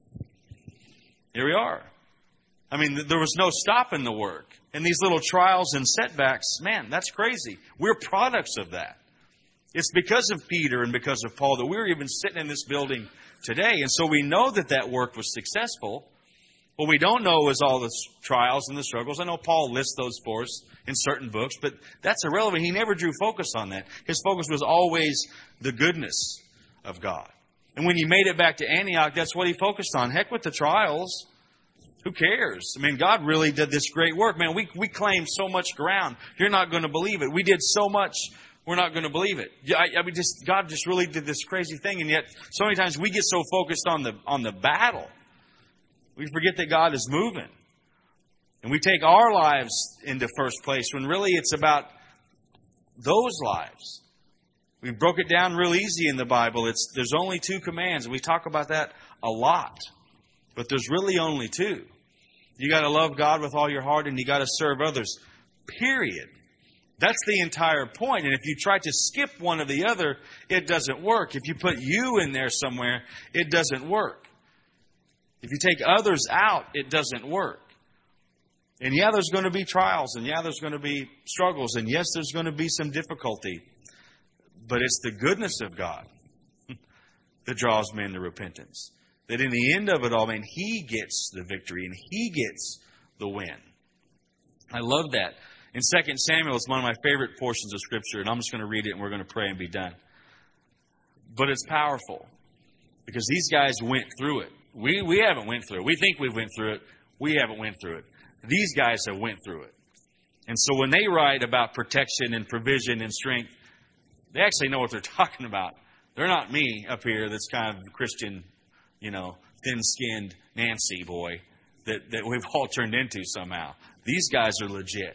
Here we are. I mean, there was no stopping the work. And these little trials and setbacks, man, that's crazy. We're products of that. It's because of Peter and because of Paul that we're even sitting in this building today. And so we know that that work was successful. What we don't know is all the trials and the struggles. I know Paul lists those for us in certain books, but that's irrelevant. He never drew focus on that. His focus was always the goodness of God. And when he made it back to Antioch, that's what he focused on. Heck with the trials. Who cares? I mean, God really did this great work. Man, we, we claim so much ground. You're not going to believe it. We did so much. We're not going to believe it. I, I mean, just God just really did this crazy thing. And yet, so many times we get so focused on the on the battle. We forget that God is moving. And we take our lives into first place when really it's about those lives. We broke it down real easy in the Bible. It's there's only two commands, and we talk about that a lot. But there's really only two. You got to love God with all your heart, and you got to serve others. Period. That's the entire point. And if you try to skip one or the other, it doesn't work. If you put you in there somewhere, it doesn't work. If you take others out, it doesn't work. And yeah, there's going to be trials, and yeah, there's going to be struggles, and yes, there's going to be some difficulty. But it's the goodness of God that draws men to repentance. That in the end of it all, man, He gets the victory, and He gets the win. I love that. In Second Samuel, it's one of my favorite portions of Scripture, and I'm just going to read it, and we're going to pray and be done. But it's powerful, because these guys went through it. We we haven't went through it. We think we went through it. We haven't went through it. These guys have went through it. And so when they write about protection and provision and strength, they actually know what they're talking about. They're not me up here that's kind of Christian, you know, thin-skinned Nancy boy that, that we've all turned into somehow. These guys are legit.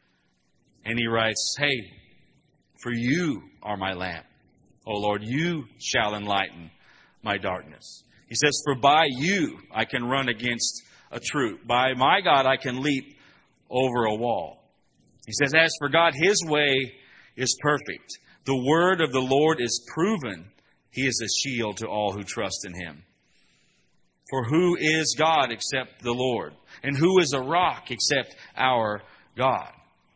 And he writes, hey, for you are my lamp. O Lord, you shall enlighten my darkness. He says, for by you I can run against a troop. By my God I can leap over a wall. He says, as for God, His way is perfect. The word of the Lord is proven. He is a shield to all who trust in Him. For who is God except the Lord? And who is a rock except our God?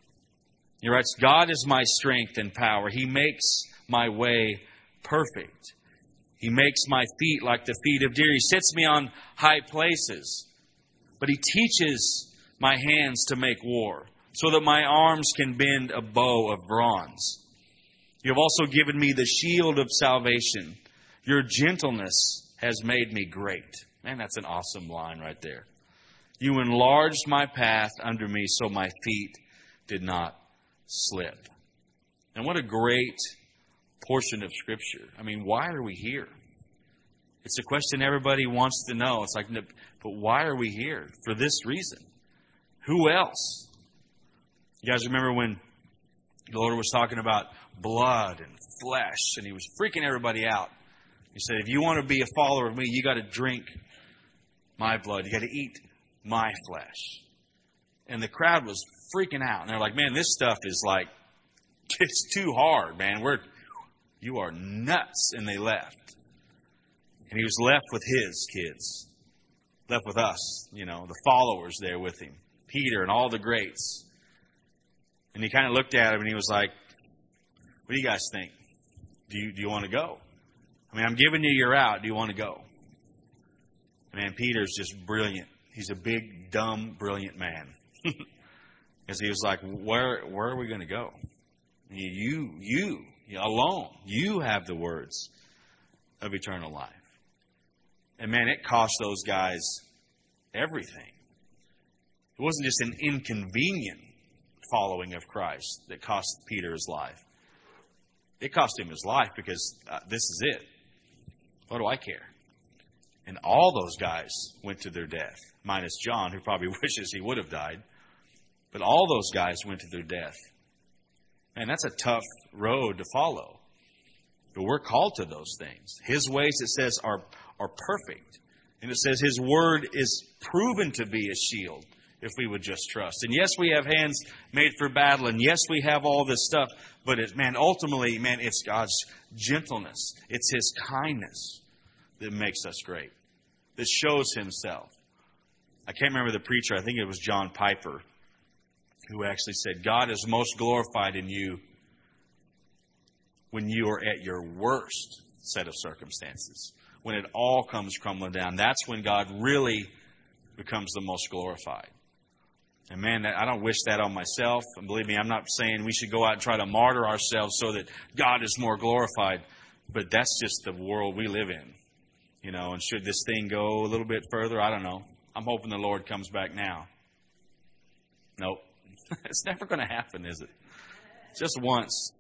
He writes, God is my strength and power. He makes my way perfect. He makes my feet like the feet of deer. He sets me on high places. But He teaches my hands to make war, so that my arms can bend a bow of bronze. You have also given me the shield of salvation. Your gentleness has made me great. Man, that's an awesome line right there. You enlarged my path under me, so my feet did not slip. And what a great portion of Scripture. I mean, why are we here? It's a question everybody wants to know. It's like, but why are we here? For this reason. Who else? You guys remember when the Lord was talking about blood and flesh, and He was freaking everybody out. He said, if you want to be a follower of me, you got to drink my blood. You got to eat my flesh. And the crowd was freaking out. And they're like, man, this stuff is like, it's too hard, man. We're, you are nuts. And they left. And He was left with His kids. Left with us, you know, the followers there with Him. Peter and all the greats. And He kind of looked at him and He was like, what do you guys think? Do you, do you want to go? I mean, I'm giving you your out. Do you want to go? Man, Peter's just brilliant. He's a big, dumb, brilliant man. Because he was like, where where are we going to go? You, you, you alone, you have the words of eternal life. And man, it cost those guys everything. It wasn't just an inconvenient following of Christ that cost Peter his life. It cost him his life because uh, this is it. What do I care? And all those guys went to their death, minus John, who probably wishes he would have died. But all those guys went to their death. And that's a tough road to follow. But we're called to those things. His ways, it says, are, are perfect. And it says His word is proven to be a shield if we would just trust. And yes, we have hands made for battle. And yes, we have all this stuff. But it, man, ultimately, man, it's God's gentleness. It's His kindness that makes us great. That shows Himself. I can't remember the preacher. I think it was John Piper who actually said, God is most glorified in you when you are at your worst set of circumstances. When it all comes crumbling down, that's when God really becomes the most glorified. And man, I don't wish that on myself. And believe me, I'm not saying we should go out and try to martyr ourselves so that God is more glorified. But that's just the world we live in. You know, and should this thing go a little bit further? I don't know. I'm hoping the Lord comes back now. Nope. It's never going to happen, is it? Just once.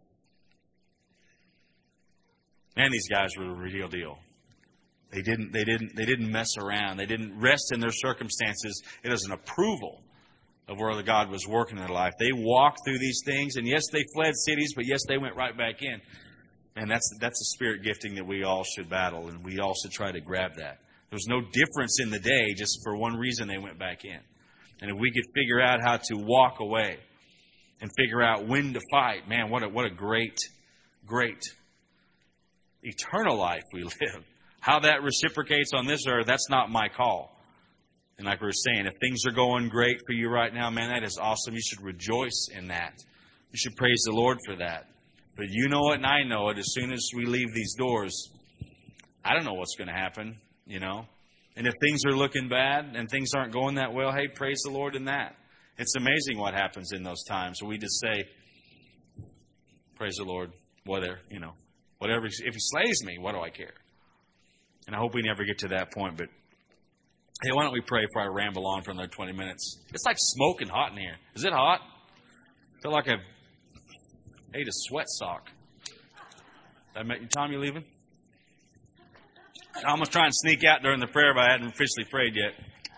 Man, these guys were the real deal. They didn't, they didn't, they didn't mess around. They didn't rest in their circumstances. It is an approval of where the God was working in their life. They walked through these things, and yes, they fled cities, but yes, they went right back in. And that's that's a spirit gifting that we all should battle, and we all should try to grab that. There's no difference in the day, just for one reason they went back in. And if we could figure out how to walk away and figure out when to fight, man, what a, what a great, great eternal life we live. How that reciprocates on this earth, that's not my call. And like we were saying, if things are going great for you right now, man, that is awesome. You should rejoice in that. You should praise the Lord for that. But you know it and I know it. As soon as we leave these doors, I don't know what's going to happen, you know. And if things are looking bad and things aren't going that well, hey, praise the Lord in that. It's amazing what happens in those times. We just say, praise the Lord, whether, you know, whatever. If He slays me, what do I care? And I hope we never get to that point. But hey, why don't we pray before I ramble on for another twenty minutes? It's like smoking hot in here. Is it hot? I feel like I've ate a sweat sock. Did I met you, Tom? You leaving? I almost try and sneak out during the prayer, but I hadn't officially prayed yet.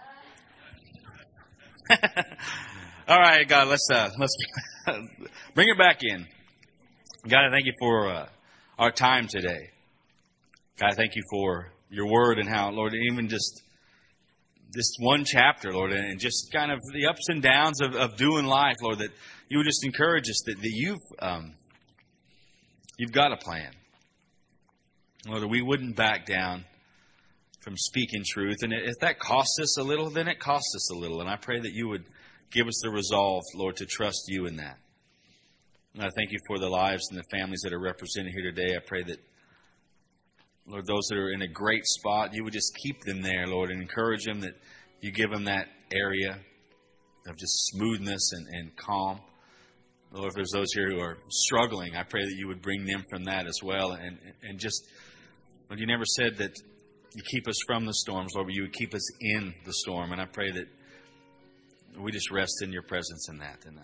All right, God, let's uh, let's bring it back in. God, I thank You for uh, our time today. God, I thank You for Your word and how, Lord, even just this one chapter, Lord, and just kind of the ups and downs of, of doing life, Lord, that You would just encourage us that, that You've um, You've got a plan. Lord, that we wouldn't back down from speaking truth. And if that costs us a little, then it costs us a little. And I pray that You would give us the resolve, Lord, to trust You in that. And I thank You for the lives and the families that are represented here today. I pray that, Lord, those that are in a great spot, You would just keep them there, Lord, and encourage them, that You give them that area of just smoothness and, and calm. Lord, if there's those here who are struggling, I pray that You would bring them from that as well. And, and just, Lord, You never said that You keep us from the storms, Lord, but You would keep us in the storm. And I pray that we just rest in Your presence in that. And uh,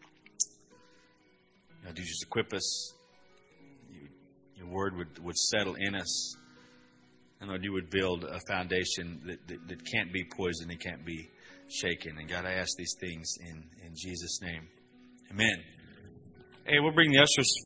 God, You just equip us. You, Your word would, would settle in us. And Lord, you would build a foundation that, that, that can't be poisoned and can't be shaken. And God, I ask these things in, in Jesus' name. Amen. Hey, we'll bring the ushers